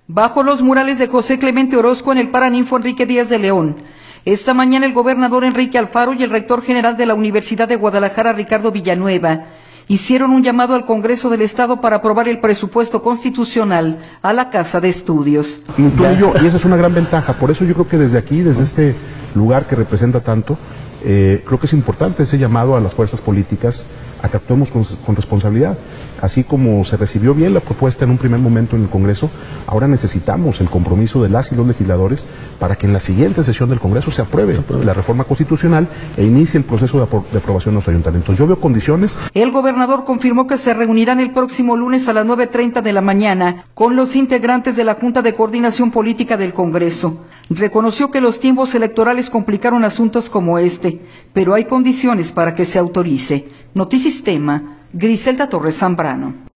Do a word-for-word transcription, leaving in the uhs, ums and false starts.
bajo los murales de José Clemente Orozco en el Paraninfo Enrique Díaz de León. Esta mañana el gobernador Enrique Alfaro y el rector general de la Universidad de Guadalajara, Ricardo Villanueva, hicieron un llamado al Congreso del Estado para aprobar el presupuesto constitucional a la Casa de Estudios. Tú y yo, y esa es una gran ventaja, por eso yo creo que desde aquí, desde este lugar que representa tanto, eh, creo que es importante ese llamado a las fuerzas políticas a que actuemos con, con responsabilidad. Así como se recibió bien la propuesta en un primer momento en el Congreso, ahora necesitamos el compromiso de las y los legisladores para que en la siguiente sesión del Congreso se apruebe, se apruebe la reforma constitucional e inicie el proceso de, apro de aprobación de los ayuntamientos. Yo veo condiciones. El gobernador confirmó que se reunirán el próximo lunes a las nueve treinta de la mañana con los integrantes de la Junta de Coordinación Política del Congreso. Reconoció que los tiempos electorales complicaron asuntos como este, pero hay condiciones para que se autorice. Notisistema, Griselda Torres Zambrano.